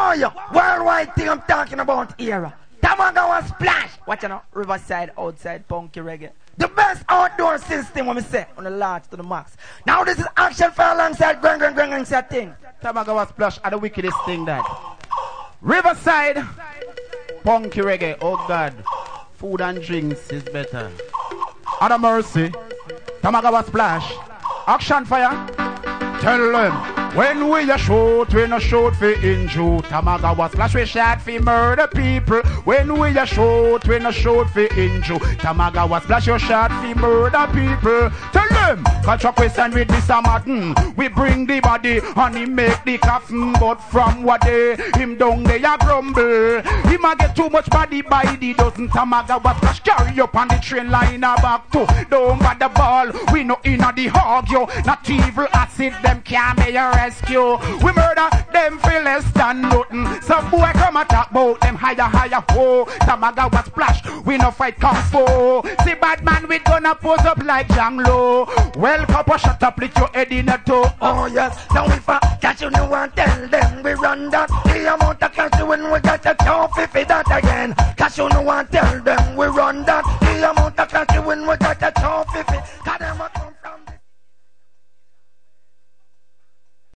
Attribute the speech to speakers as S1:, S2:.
S1: Boy, worldwide thing I'm talking about here. Tamagawa Splash. Watch out now. Riverside, outside, punky reggae. The best outdoor system, when we say, on the large to the max. Now this is action for alongside Grang thing.
S2: Tamagawa Splash are the wickedest thing that. Riverside, punky reggae, oh God. Food and drinks is better. Ada Mercy, Tamagawa Splash. Action fire. Tell them, when we a shoot, we no shoot for injure. Tamagawa Splash, we shot for murder people. When we a shoot, we no shoot for injure. Tamagawa Splash, you shot for murder people. Tell them, catch a question with this Martin. We bring the body and he make the coffin. But from what day, him down there a grumble. He might get too much body by the dozen. Tamagawa Splash, carry up on the train line a back to. Don't got the ball, we no inna the hog yo. Not evil acid, them can't be a rescue. We murder them for less than nothing. Some boy come and talk about them higher, oh. Tamagawa Splash, we no fight kung fu. See bad man, we gonna pose up like Janglo. Well, couple shut up, lick your head in a toe.
S1: Oh yes, now if I catch you, no one tell them we run that. The amount of cash when we get a trophy for that again. Cash you, no one tell them we run that.